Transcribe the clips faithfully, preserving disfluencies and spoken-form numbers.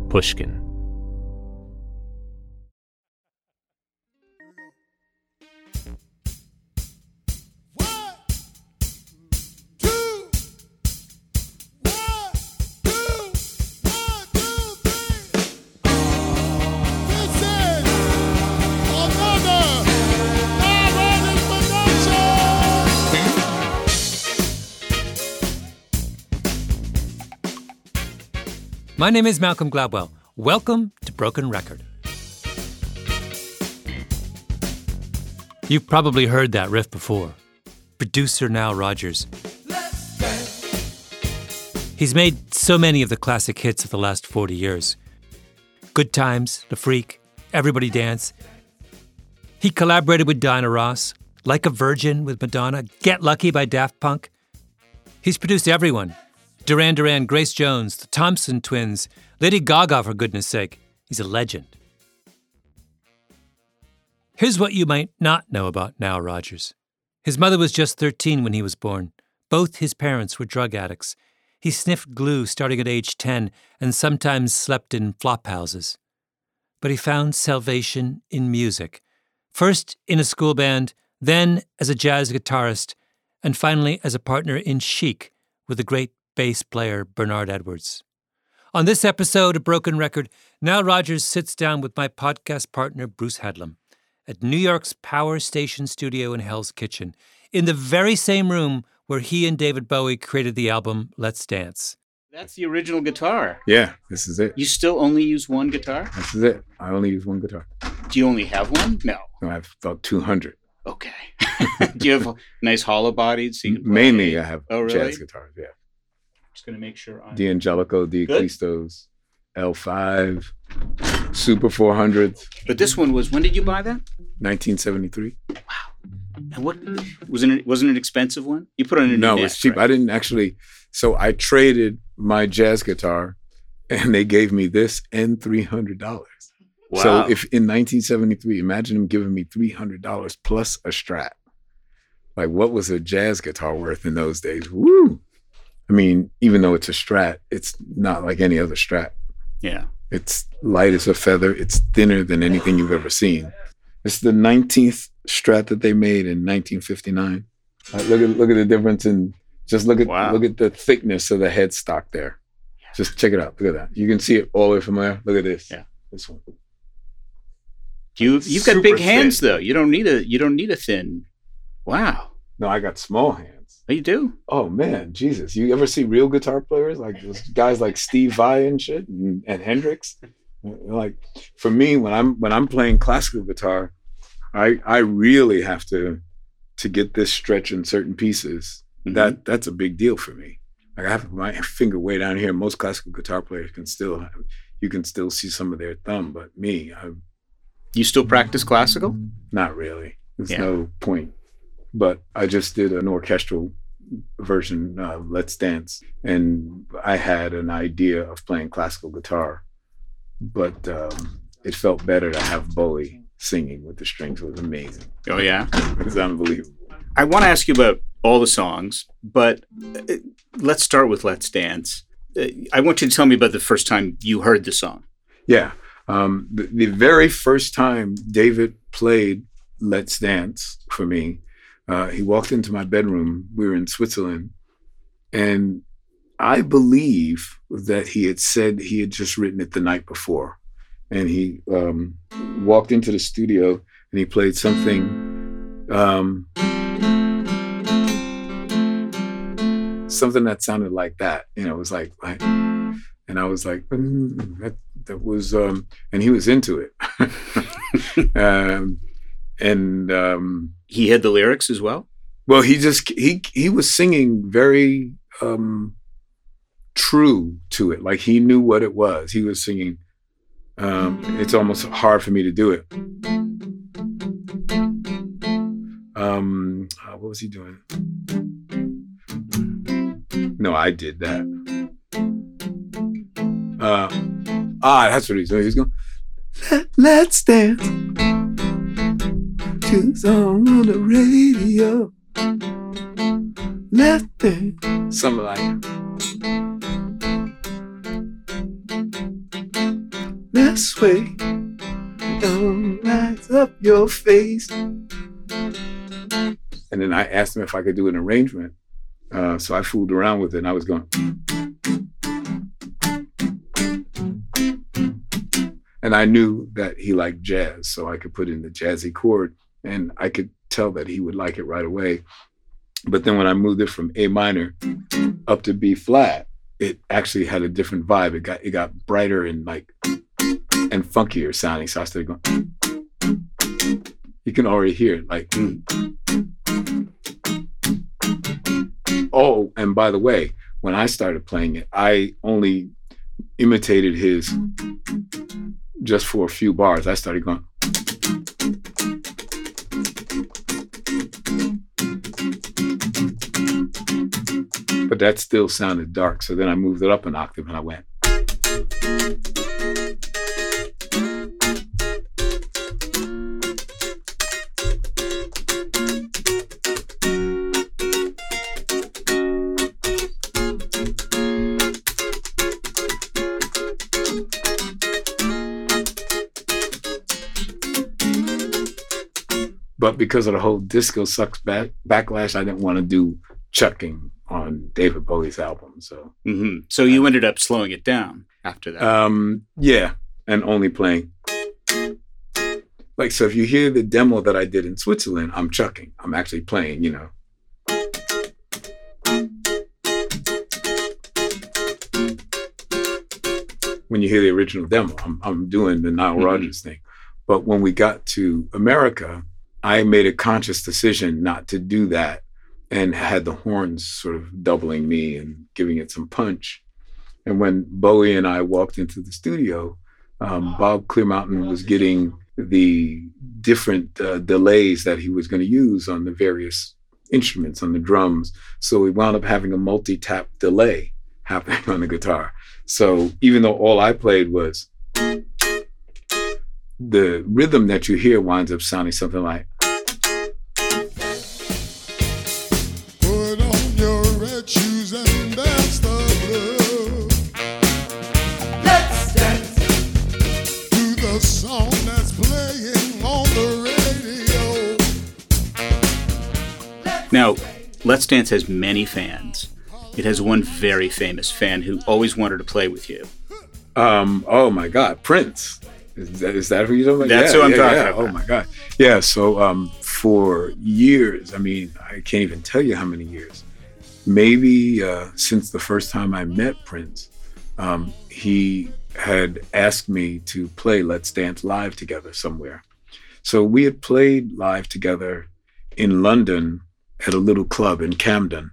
Pushkin. My name is Malcolm Gladwell. Welcome to Broken Record. You've probably heard that riff before. Producer Nile Rodgers. He's made so many of the classic hits of the last forty years. Good Times, The Freak, Everybody Dance. He collaborated with Diana Ross, Like a Virgin with Madonna, Get Lucky by Daft Punk. He's produced everyone. Duran Duran, Grace Jones, the Thompson Twins, Lady Gaga, for goodness sake. He's a legend. Here's what you might not know about Nile Rodgers. His mother was just thirteen when he was born. Both his parents were drug addicts. He sniffed glue starting at age ten and sometimes slept in flop houses. But he found salvation in music. First in a school band, then as a jazz guitarist, and finally as a partner in Chic with the great bass player Bernard Edwards. On this episode of Broken Record, Nile Rodgers sits down with my podcast partner Bruce Headlam at New York's Power Station studio in Hell's Kitchen, in the very same room where he and David Bowie created the album Let's Dance. That's the original guitar. Yeah, this is it. You still only use one guitar? This is it. I only use one guitar. Do you only have one? No. No, I have about two hundred. Okay. Do you have a nice hollow bodied? So you can play? Mainly I have oh, really? jazz guitars, yeah. Just going to make sure I'm... D'Angelico, D'Acquistos, L five, Super four hundreds. But this one was, when did you buy that? nineteen seventy-three. Wow. And what, wasn't it, wasn't it an expensive one? You put it on a No, net, it was cheap. right? I didn't actually, so I traded my jazz guitar and they gave me this and three hundred dollars. Wow. So if in nineteen seventy-three, imagine them giving me three hundred dollars plus a Strat. Like, what was a jazz guitar worth in those days? Woo! I mean, even though it's a Strat, it's not like any other Strat. Yeah. It's light as a feather. It's thinner than anything you've ever seen. It's the nineteenth Strat that they made in nineteen fifty-nine. Uh, look at look at the difference in just look at Wow. look at the thickness of the headstock there. Just check it out. Look at that. You can see it all the way from there. Look at this. Yeah. This one. You you've got Super big hands thin. though. You don't need a you don't need a thin. Wow. No, I got small hands. Oh, you do? Oh man, Jesus! You ever see real guitar players like those guys like Steve Vai and shit, and, and Hendrix? Like for me, when I'm when I'm playing classical guitar, I I really have to to get this stretch in certain pieces. Mm-hmm. That that's a big deal for me. Like I have my finger way down here. Most classical guitar players can still you can still see some of their thumb, but me, I You still practice classical? not really. There's Yeah. no point. But I just did an orchestral version, uh, Let's Dance, and I had an idea of playing classical guitar, but um, it felt better to have Bowie singing with the strings. It was amazing. Oh, yeah? It was unbelievable. I want to ask you about all the songs, but uh, let's start with Let's Dance. Uh, I want you to tell me about the first time you heard the song. Yeah. Um, the, the very first time David played Let's Dance for me, Uh, he walked into my bedroom. We were in Switzerland. And I believe that he had said he had just written it the night before. And he um, walked into the studio and he played something. Um, something that sounded like that. You know, it was like, like and I was like, mm, that, that was, um, and he was into it. um, and, um, He had the lyrics as well? Well, he just, he he was singing very um, true to it. Like he knew what it was. He was singing, um, it's almost hard for me to do it. Um, uh, what was he doing? No, I did that. Uh, ah, that's what he's doing. He's going, Let, let's dance. To the song on the radio. Let's dance. Something like sway. Don't light up your face. And then I asked him if I could do an arrangement. Uh, so I fooled around with it, and I was going. And I knew that he liked jazz, so I could put in the jazzy chord, and I could tell that he would like it right away. But then when I moved it from A minor up to B flat, it actually had a different vibe. It got it got brighter and like and funkier sounding. So I started going. You can already hear it, like. Mm. Oh, and by the way, when I started playing it, I only imitated his just for a few bars. I started going. But that still sounded dark. So then I moved it up an octave and I went. But because of the whole disco sucks back, backlash, I didn't want to do chucking on David Bowie's album. So, mm-hmm. so you ended up slowing it down after that. Um, yeah, and only playing. Like, so if you hear the demo that I did in Switzerland, I'm chucking. I'm actually playing, you know. When you hear the original demo, I'm, I'm doing the Nile mm-hmm. Rodgers thing. But when we got to America, I made a conscious decision not to do that and had the horns sort of doubling me and giving it some punch. And when Bowie and I walked into the studio, um, Bob Clearmountain was getting the different uh, delays that he was going to use on the various instruments, on the drums. So we wound up having a multi-tap delay happening on the guitar. So even though all I played was the rhythm that you hear winds up sounding something like. Put on your red shoes and dance the blues. Let's dance to the song that's playing on the radio. Now, Let's Dance has many fans. It has one very famous fan who always wanted to play with you. Um, oh my God, Prince. Is that, is that who you're talking about? That's yeah, who I'm yeah, talking yeah. about. Oh my God. Yeah, so um, for years, I mean, I can't even tell you how many years. Maybe uh, since the first time I met Prince, um, he had asked me to play Let's Dance live together somewhere. So we had played live together in London at a little club in Camden.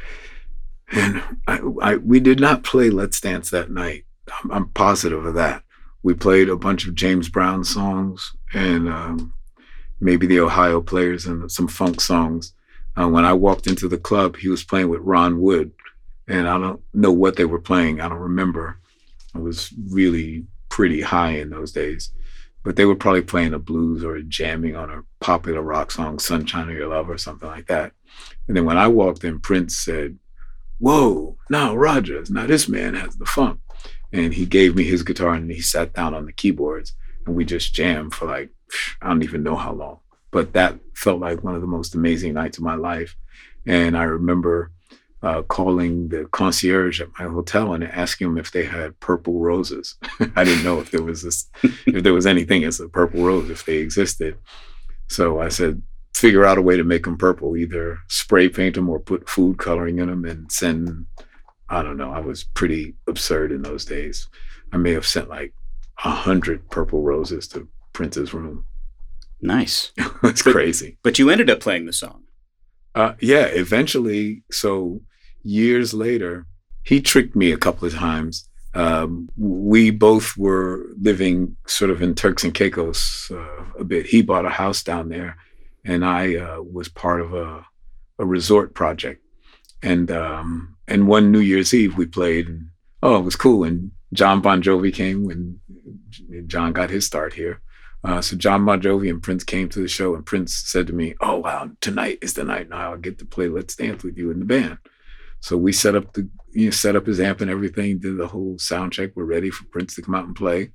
And I, I, we did not play Let's Dance that night. I'm, I'm positive of that. We played a bunch of James Brown songs and um, maybe the Ohio Players and some funk songs. Uh, when I walked into the club, he was playing with Ron Wood, and I don't know what they were playing. I don't remember. I was really pretty high in those days, but they were probably playing a blues or jamming on a popular rock song, Sunshine of Your Love or something like that. And then when I walked in, Prince said, "Whoa, Nile Rodgers, now this man has the funk." And he gave me his guitar and he sat down on the keyboards and we just jammed for like, I don't even know how long. But that felt like one of the most amazing nights of my life. And I remember uh, calling the concierge at my hotel and asking them if they had purple roses. I didn't know if there was this, if there was anything as a purple rose, if they existed. So I said, figure out a way to make them purple, either spray paint them or put food coloring in them and send. I don't know. I was pretty absurd in those days. I may have sent like a hundred purple roses to Prince's room. Nice. It's but, crazy. But you ended up playing the song. Uh, yeah, eventually. So years later, he tricked me a couple of times. Um, we both were living sort of in Turks and Caicos uh, a bit. He bought a house down there, and I uh, was part of a, a resort project. And um, and one New Year's Eve we played, and oh, it was cool. And John Bon Jovi came when John got his start here. Uh, so John Bon Jovi and Prince came to the show, and Prince said to me, "Oh wow, tonight is the night. Now I'll get to play Let's Dance with you in the band." So we set up the you know, set up his amp and everything, did the whole sound check. We're ready for Prince to come out and play.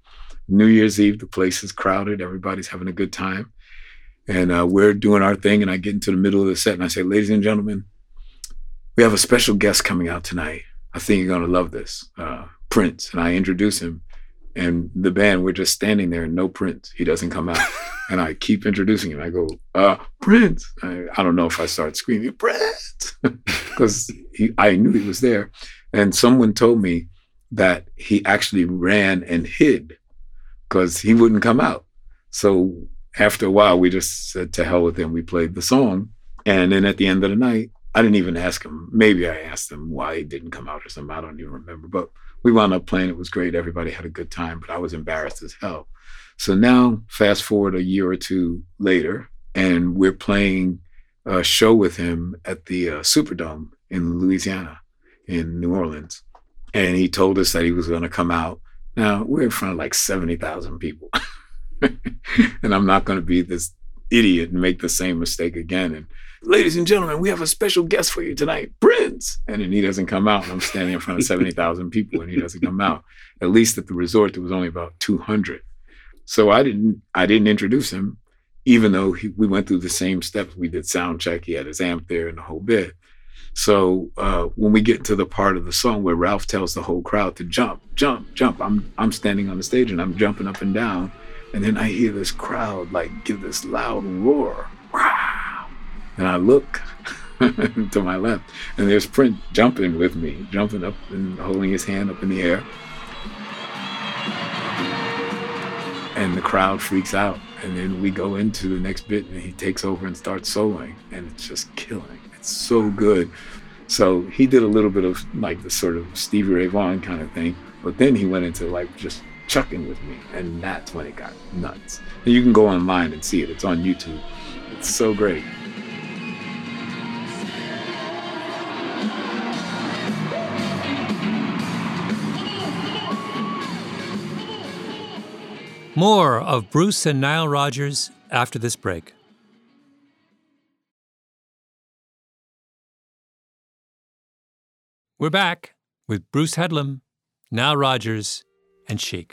New Year's Eve, the place is crowded. Everybody's having a good time. And uh, we're doing our thing. And I get into the middle of the set and I say, ladies and gentlemen, we have a special guest coming out tonight. I think you're going to love this. Uh, Prince. And I introduce him. And the band, we're just standing there and no Prince. He doesn't come out. And I keep introducing him. I go, uh, Prince. I, I don't know if I start screaming, Prince, because I knew he was there. And someone told me that he actually ran and hid because he wouldn't come out. So after a while, we just said to hell with him. We played the song. And then at the end of the night, I didn't even ask him. Maybe I asked him why he didn't come out or something. I don't even remember. But we wound up playing. It was great. Everybody had a good time, but I was embarrassed as hell. So now, fast forward a year or two later, and we're playing a show with him at the uh, Superdome in Louisiana, in New Orleans. And he told us that he was going to come out. Now, we're in front of like seventy thousand people. And I'm not going to be this idiot and make the same mistake again. And ladies and gentlemen, we have a special guest for you tonight, Prince. And then he doesn't come out. And I'm standing in front of seventy thousand people and he doesn't come out. At least at the resort, there was only about two hundred. So I didn't I didn't introduce him, even though he, we went through the same steps. We did sound check. He had his amp there and the whole bit. So uh, when we get to the part of the song where Ralph tells the whole crowd to jump, jump, jump, I'm I'm standing on the stage and I'm jumping up and down. And then I hear this crowd like give this loud roar. Wow. And I look to my left and there's Prince jumping with me, jumping up and holding his hand up in the air. And the crowd freaks out. And then we go into the next bit and he takes over and starts soloing. And it's just killing. It's so good. So he did a little bit of like the sort of Stevie Ray Vaughan kind of thing. But then he went into like just chucking with me. And that's when it got nuts. And you can go online and see it. It's on YouTube. It's so great. More of Bruce and Nile Rodgers after this break. We're back with Bruce Headlam, Nile Rodgers, and Chic.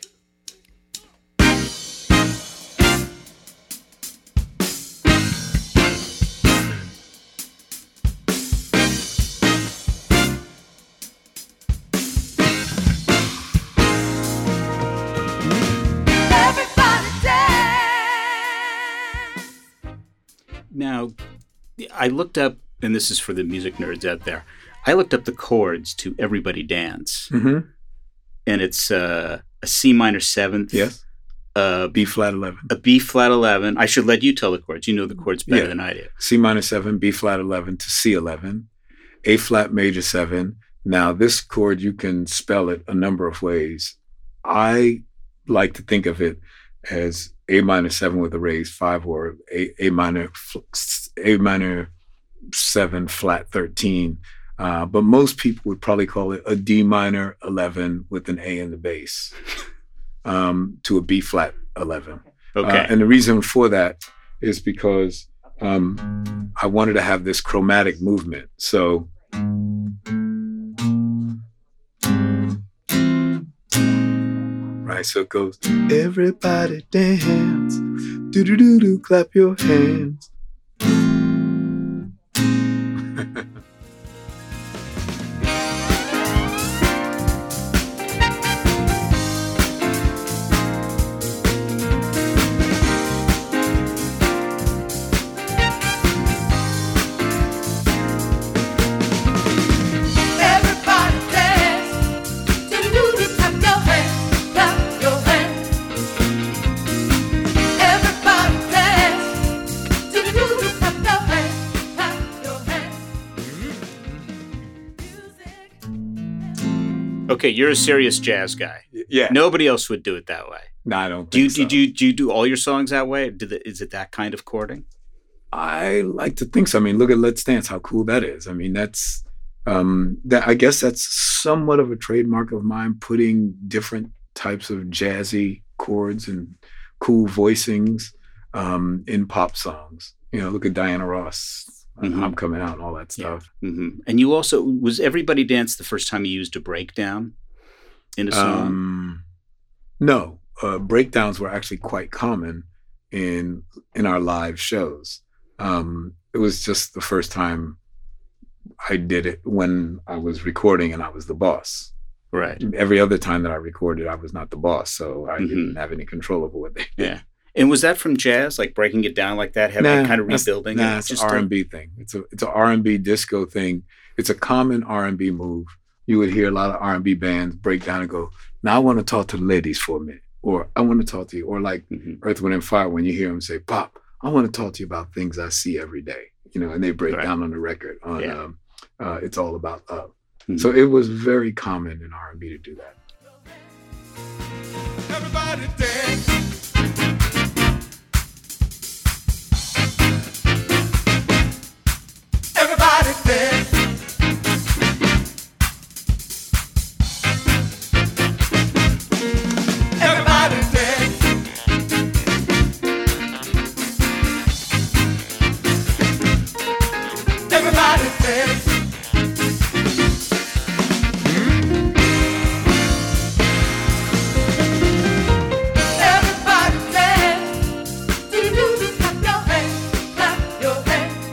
Now, I looked up, and this is for the music nerds out there, I looked up the chords to Everybody Dance. Mm-hmm. And it's uh, a C minor seventh. Yes. Uh, B flat eleven. A B flat eleven. I should let you tell the chords. You know the chords better Yeah. than I do. C minor seven, B flat eleven to C eleven, A flat major seven. Now, this chord, you can spell it a number of ways. I like to think of it as A minor seven with a raised five, or A, A minor A minor seven flat thirteen. Uh, but most people would probably call it a D minor eleven with an A in the bass um, to a B flat eleven. Okay. Uh, and the reason for that is because um, I wanted to have this chromatic movement. So. Right, so it goes, everybody dance, do-do-do-do, clap your hands. Okay, you're a serious jazz guy. Yeah. Nobody else would do it that way. No, I don't Do you, think so. do you do you do all your songs that way? Did it, is it that kind of chording? I like to think so. I mean, look at Let's Dance, how cool that is. I mean, that's, um, that. I guess that's somewhat of a trademark of mine, putting different types of jazzy chords and cool voicings um, in pop songs. You know, look at Diana Ross, Mm-hmm. I'm Coming Out and all that stuff. Yeah. Mm-hmm. And you also, was Everybody Dance the first time you used a breakdown in a song? Um, no. uh, breakdowns were actually quite common in in our live shows. Um, it was just the first time I did it when I was recording and I was the boss. Right. Every other time that I recorded, I was not the boss, so I Mhm. didn't have any control over what they did. Yeah. And was that from jazz, like breaking it down like that, having Nah, kind of that's- rebuilding Nah, it? it's Just an to- R and B thing. It's a it's an R and B disco thing. It's a common R and B move. You would hear a lot of R and B bands break down and go, "Now I want to talk to the ladies for a minute," or "I want to talk to you," or like Mhm. Earth, Wind and Fire when you hear them say, "Pop, I want to talk to you about things I see every day," you know, and they break Right. down on the record on Yeah. um, uh, "It's All About Love." Mhm. So it was very common in R and B to do that. Everybody dance. Everybody dance. Everybody dance. Everybody dance. Everybody dance. Do-do-do, clap your hands, clap your hands.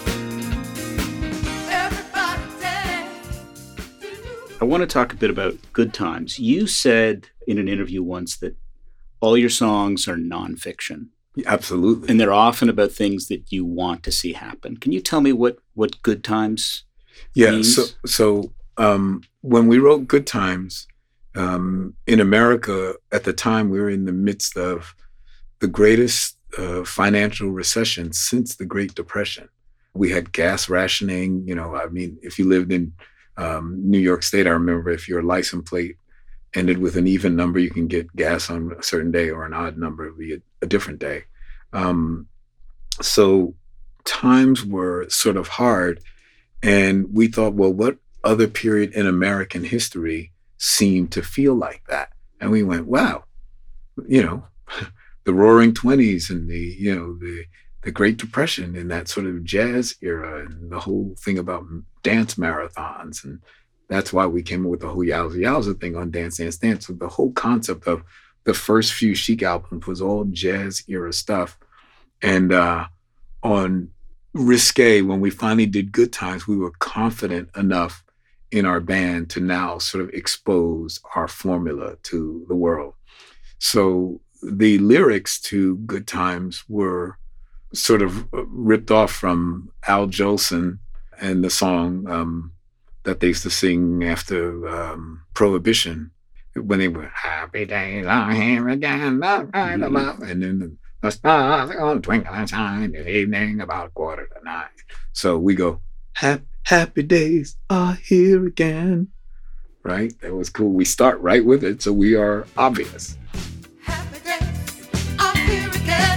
Everybody dance. Do-do-do. I want to talk a bit about Good Times. You said in an interview once that all your songs are nonfiction, Absolutely. and they're often about things that you want to see happen. Can you tell me what, what Good Times Yeah. means? So, so um, when we wrote Good Times um, in America at the time, we were in the midst of the greatest uh, financial recession since the Great Depression. We had gas rationing. You know, I mean, if you lived in um, New York State, I remember if your license plate ended with an even number, you can get gas on a certain day, or an odd number, it would be a, a different day. Um, so times were sort of hard. And we thought, well, what other period in American history seemed to feel like that? And we went, wow, you know, the Roaring Twenties and the, you know, the the Great Depression and that sort of jazz era and the whole thing about dance marathons. And that's why we came up with the whole Yowza Yowza thing on Dance Dance Dance. So the whole concept of the first few Chic albums was all jazz era stuff. And uh, on Risque, when we finally did Good Times, we were confident enough in our band to now sort of expose our formula to the world. So the lyrics to Good Times were sort of ripped off from Al Jolson and the song um, that they used to sing after um, Prohibition, when they were happy days are here again, love, right, love, and then the stars are going to twinkle and shine in the evening about a quarter to nine. So we go, happy, happy days are here again, right? That was cool. We start right with it, so we are obvious. Happy days are here again.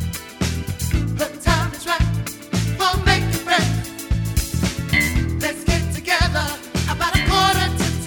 The time is right for making friends. Let's get together about a quarter to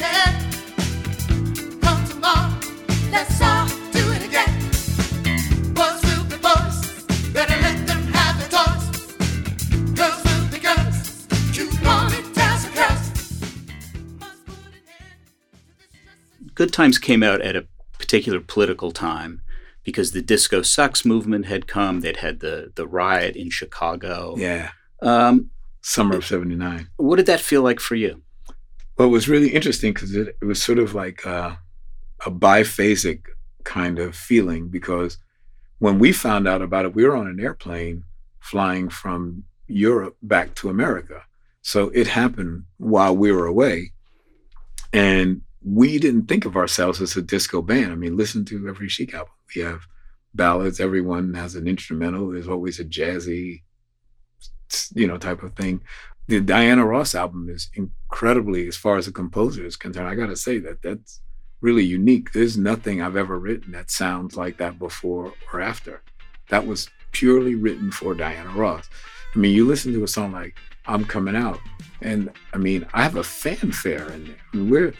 ten. Come tomorrow, let's all do it again. Boys will be boys, better let them have their toys. Girls will be girls, cute ponytails and curls. Must put an end to this stress. Good Times came out at a particular political time because the Disco Sucks movement had come. They'd had the the riot in Chicago. Yeah, Um, summer of seventy-nine. what did that feel like for you? Well, it was really interesting because it, it was sort of like uh, a biphasic kind of feeling, because when we found out about it, we were on an airplane flying from Europe back to America. So it happened while we were away. And we didn't think of ourselves as a disco band. I mean, listen to every Chic album. We have ballads. Everyone has an instrumental. There's always a jazzy, you know, type of thing. The Diana Ross album is incredibly, as far as a composer is concerned, I got to say that that's really unique. There's nothing I've ever written that sounds like that before or after. That was purely written for Diana Ross. I mean, you listen to a song like I'm Coming Out, and I mean, I have a fanfare in there. I mean, we're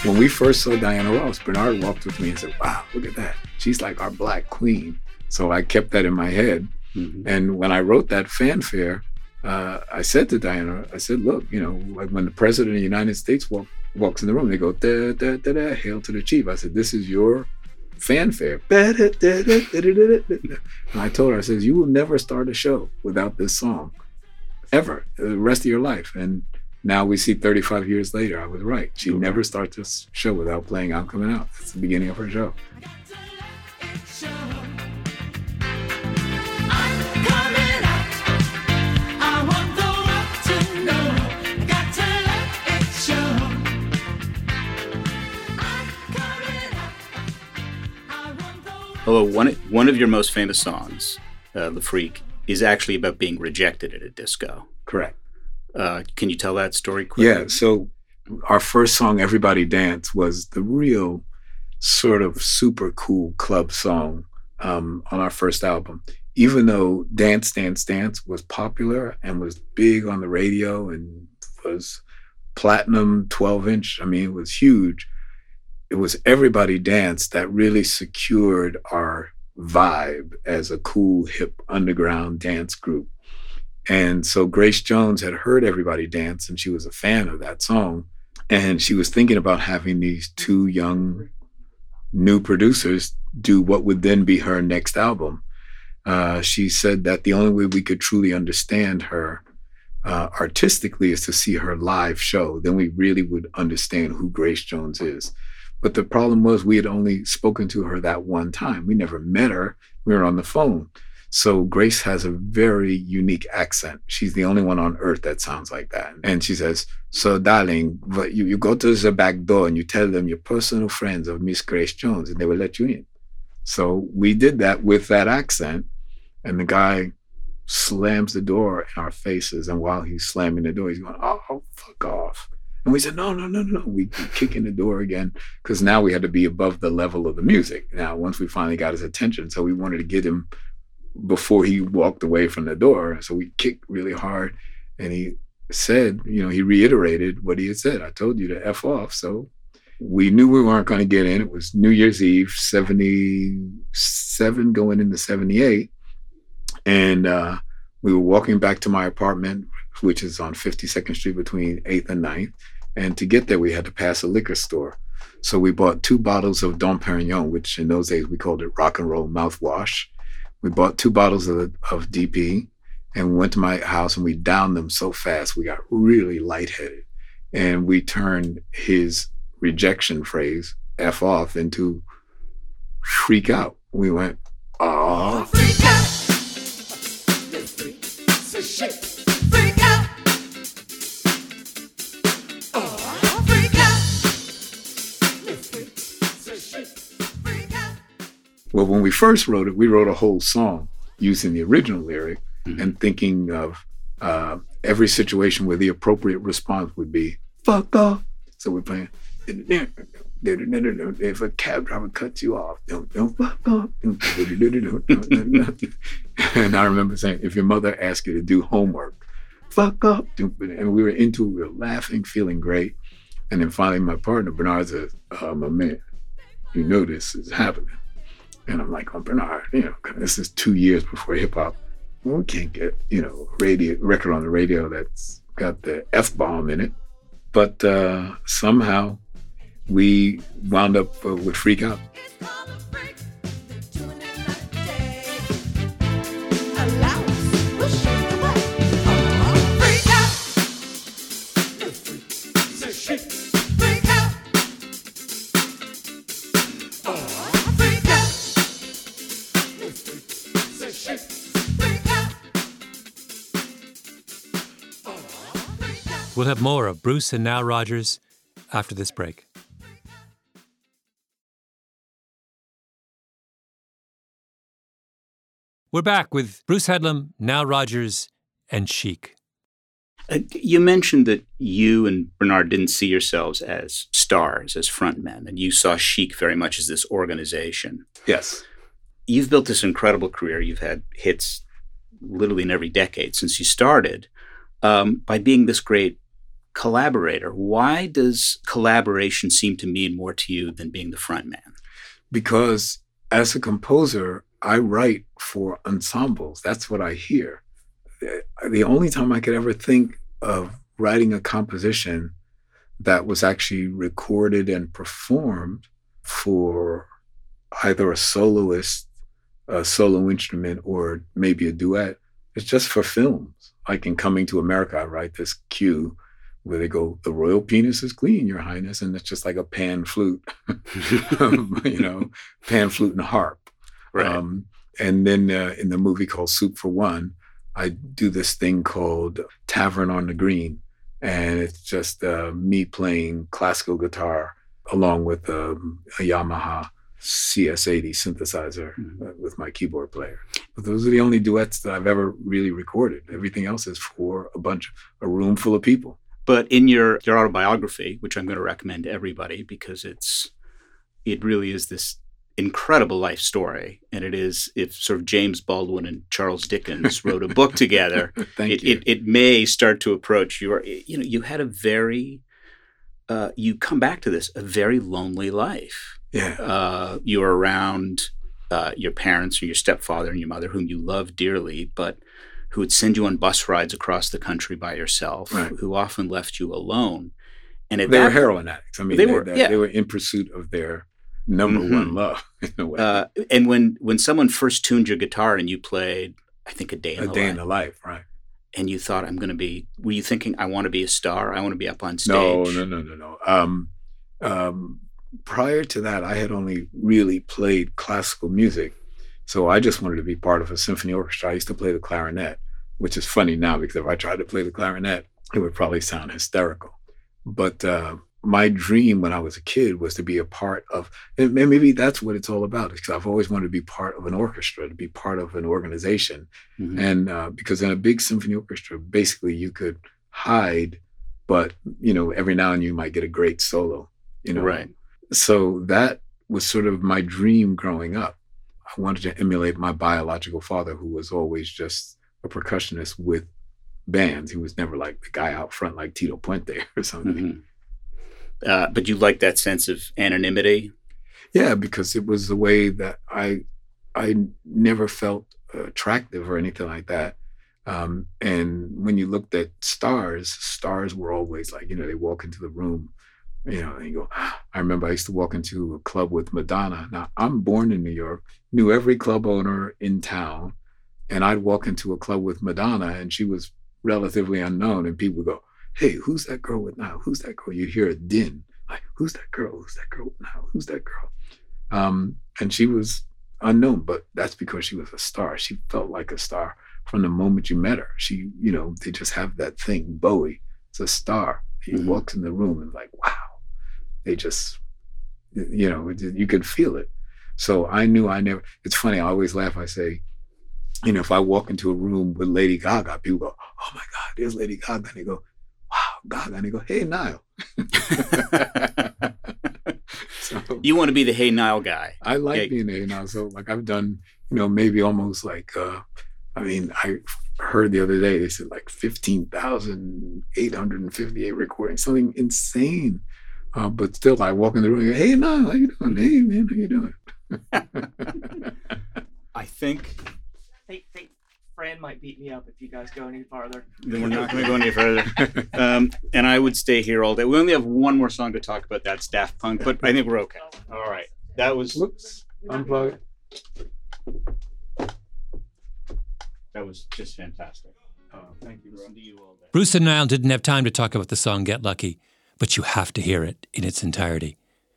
When we first saw Diana Ross, Bernard walked with me and said, wow, look at that. She's like our Black queen. So I kept that in my head. Mm-hmm. And when I wrote that fanfare, uh, I said to Diana, I said, look, you know, when the president of the United States walk, walks in the room, they go, da, da, da, da, hail to the chief. I said, this is your fanfare. And I told her, I said, you will never start a show without this song, ever, the rest of your life. And now we see thirty-five years later, I was right. She okay. never starts a show without playing Out Coming Out. That's the beginning of her show. Although one, one of your most famous songs, uh, Le Freak, is actually about being rejected at a disco. Correct. Uh, can you tell that story quickly? Yeah, so our first song, Everybody Dance, was the real sort of super cool club song um, on our first album. Even though Dance, Dance, Dance was popular and was big on the radio and was platinum twelve inch, I mean, it was huge. It was Everybody Dance that really secured our vibe as a cool, hip, underground dance group. And so Grace Jones had heard Everybody Dance, and she was a fan of that song. And she was thinking about having these two young new producers do what would then be her next album. Uh, she said that the only way we could truly understand her uh, artistically is to see her live show. Then we really would understand who Grace Jones is. But the problem was we had only spoken to her that one time. We never met her. We were on the phone. So Grace has a very unique accent. She's the only one on earth that sounds like that. And she says, so darling, you, you go to the back door and you tell them you're personal friends of Miss Grace Jones and they will let you in. So we did that with that accent. And the guy slams the door in our faces. And while he's slamming the door, he's going, oh, fuck off. And we said, no, no, no, no. We kick in the door again because now we had to be above the level of the music. Now, once we finally got his attention, so we wanted to get him before he walked away from the door. So we kicked really hard. And he said, you know, he reiterated what he had said. I told you to F off. So we knew we weren't going to get in. It was New Year's Eve, seventy-seven going into seventy-eight. And uh, we were walking back to my apartment, which is on fifty-second Street between eighth and ninth. And to get there, we had to pass a liquor store. So we bought two bottles of Dom Perignon, which in those days we called it rock and roll mouthwash. We bought two bottles of, of D P and we went to my house and we downed them so fast, we got really lightheaded. And we turned his rejection phrase, F off, into freak out. We went, oh. Freak out. Freak. Say shit. Freak out. Oh, freak out. Freak. Say shit. Freak out. Well, when we first wrote it, we wrote a whole song using the original lyric mm-hmm. and thinking of uh, every situation where the appropriate response would be, fuck off. So we're playing, if a cab driver cuts you off, don't, don't fuck off. And I remember saying, if your mother asks you to do homework, fuck off. And we were into it, we were laughing, feeling great. And then finally my partner, Bernard, says, oh, my man, you know this is happening. And I'm like, oh, Bernard, you know, this is two years before hip hop. We can't get, you know, radio record on the radio that's got the F-bomb in it. But uh, somehow we wound up uh, with Freak Out. We'll have more of Bruce and Nile Rodgers after this break. We're back with Bruce Headlam, Nile Rodgers, and Chic. Uh, you mentioned that you and Bernard didn't see yourselves as stars, as frontmen, and you saw Chic very much as this organization. Yes. You've built this incredible career. You've had hits literally in every decade since you started um, by being this great collaborator. Why does collaboration seem to mean more to you than being the front man? Because as a composer, I write for ensembles. That's what I hear. The only time I could ever think of writing a composition that was actually recorded and performed for either a soloist, a solo instrument, or maybe a duet, it's just for films. Like in Coming to America, I write this cue where they go, "The royal penis is clean, Your Highness," and it's just like a pan flute, um, you know, pan flute and harp. Right. Um, and then uh, in the movie called Soup for One, I do this thing called Tavern on the Green, and it's just uh, me playing classical guitar along with um, a Yamaha C S eighty synthesizer mm-hmm. uh, with my keyboard player. But those are the only duets that I've ever really recorded. Everything else is for a bunch, a room full of people. But in your, your autobiography, which I'm going to recommend to everybody because it's it really is this incredible life story, and it is if sort of James Baldwin and Charles Dickens wrote a book together, Thank it, you. It, it may start to approach your, you know, you had a very, uh, you come back to this, a very lonely life. Yeah. Uh, you were around uh, your parents or your stepfather and your mother, whom you loved dearly, but who would send you on bus rides across the country by yourself, right. who often left you alone. And at they that, were heroin addicts. I mean, they they, were, they, yeah. they were in pursuit of their number mm-hmm. one love, in a way. Uh, and when, when someone first tuned your guitar and you played, I think, A Day in a the Day Life, in the Life, right. And you thought, I'm going to be, were you thinking, I want to be a star? I want to be up on stage? No, no, no, no, no. Um, um, prior to that, I had only really played classical music. So I just wanted to be part of a symphony orchestra. I used to play the clarinet, which is funny now because if I tried to play the clarinet, it would probably sound hysterical. But uh, my dream when I was a kid was to be a part of, and maybe that's what it's all about, because I've always wanted to be part of an orchestra, to be part of an organization. Mm-hmm. And uh, because in a big symphony orchestra, basically you could hide, but, you know, every now and then you might get a great solo, you know? Right. So that was sort of my dream growing up. I wanted to emulate my biological father, who was always just a percussionist with bands. He was never like the guy out front like Tito Puente or something. Mm-hmm. Uh, but you like that sense of anonymity? Yeah, because it was the way that I I never felt attractive or anything like that. Um, and when you looked at stars, stars were always like, you know, they walk into the room, you know, and you go, I remember I used to walk into a club with Madonna. Now, I'm born in New York, knew every club owner in town, and I'd walk into a club with Madonna and she was relatively unknown, and people would go, hey, who's that girl with now? Who's that girl? You hear a din, like, who's that girl? Who's that girl with now? Who's that girl? Um, and she was unknown, but that's because she was a star. She felt like a star from the moment you met her. She, you know, they just have that thing, Bowie, it's a star. He mm-hmm. walks in the room and like, wow, they just, you know, you could feel it. So I knew I never, it's funny, I always laugh, I say, you know, if I walk into a room with Lady Gaga, people go, oh my God, there's Lady Gaga. And they go, wow, Gaga. And they go, hey, Nile. So, you want to be the Hey Nile guy. I like yeah. being the Hey Nile. So like I've done, you know, maybe almost like, uh, I mean, I heard the other day, they said like fifteen thousand eight hundred fifty-eight recordings, something insane. Uh, but still, I walk in the room and go, hey, Nile, how you doing? Hey, man, how you doing? I think... Think, think Fran might beat me up if you guys go any farther. Then we're not going to go any further. Um, and I would stay here all day. We only have one more song to talk about. That's Daft Punk, but I think we're okay. All right. That was... Whoops. Unplug it. That was just fantastic. Oh, thank you, bro. To you all day. Bruce and Nile didn't have time to talk about the song Get Lucky, but you have to hear it in its entirety.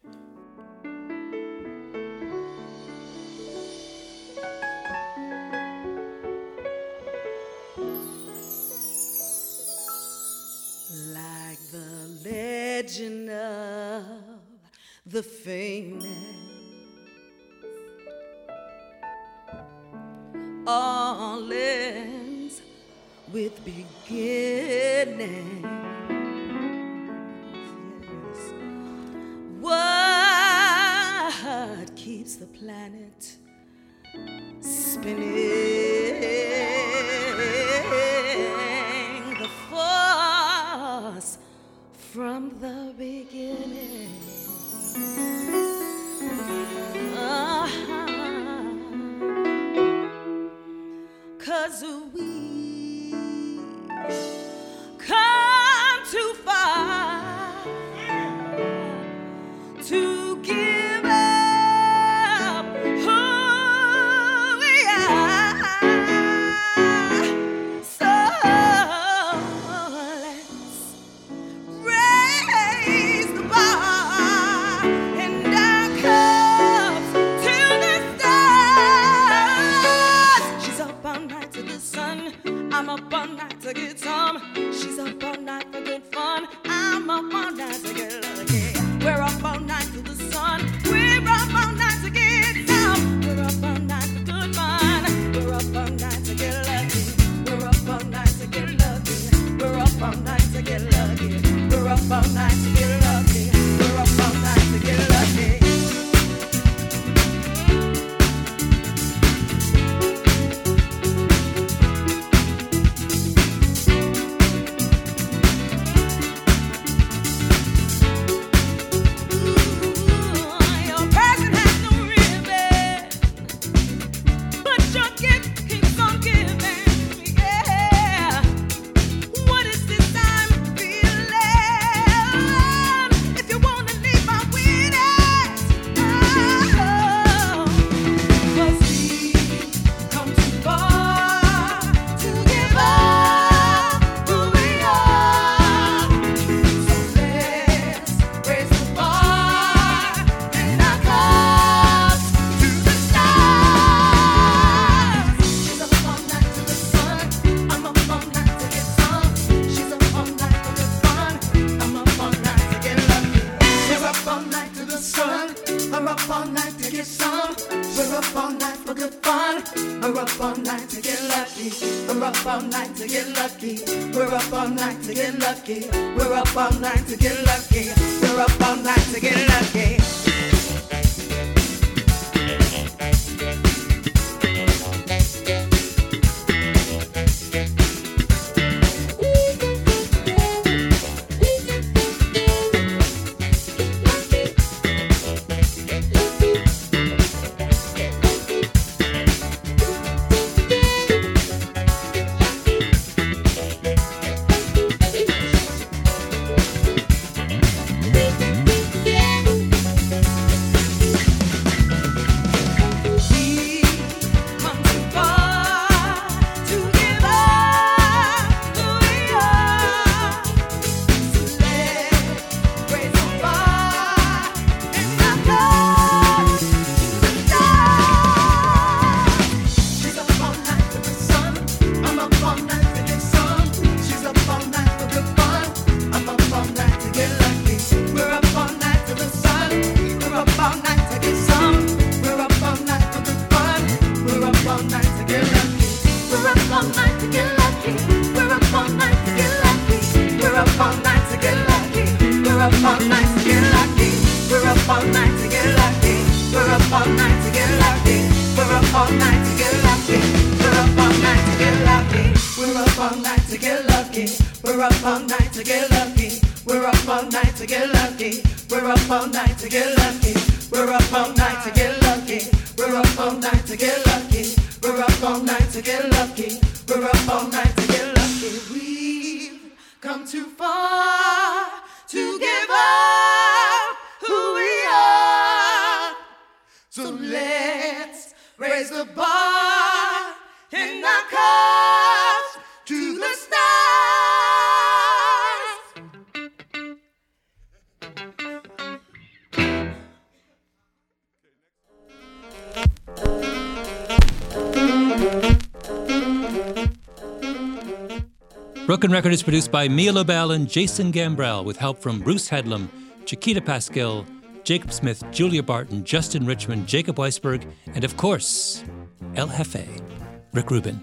Like the legend of the famous, all ends with beginning. Yes. What keeps the planet spinning? The force some. She's up all night for good fun. I'm up all night to get lucky. We're up all night to the sun. We're up all night to get some. We're up all night for good fun. We're up all night to get lucky. We're up all night to get lucky. We're up all night to get lucky. We're up all night to get lucky. We're up all night to get lucky. We're up all night to get lucky. We're up all night to get lucky. Broken Record is produced by Mia Lobel and Jason Gambrell with help from Bruce Headlam, Chiquita Pascal, Jacob Smith, Julia Barton, Justin Richmond, Jacob Weisberg, and of course, El Jefe, Rick Rubin.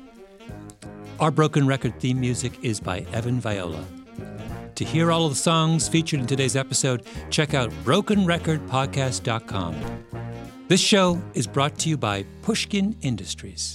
Our Broken Record theme music is by Evan Viola. To hear all of the songs featured in today's episode, check out broken record podcast dot com. This show is brought to you by Pushkin Industries.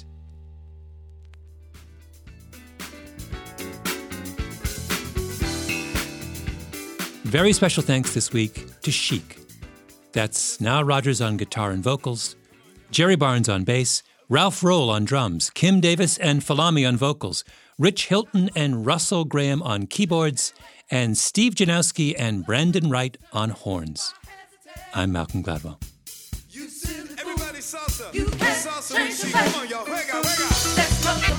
Very special thanks this week to Chic. That's Nile Rodgers on guitar and vocals, Jerry Barnes on bass, Ralph Roll on drums, Kim Davis and Falami on vocals, Rich Hilton and Russell Graham on keyboards, and Steve Janowski and Brandon Wright on horns. I'm Malcolm Gladwell. You Everybody salsa. You salsa music. Come on, y'all. Juega, juega. Let's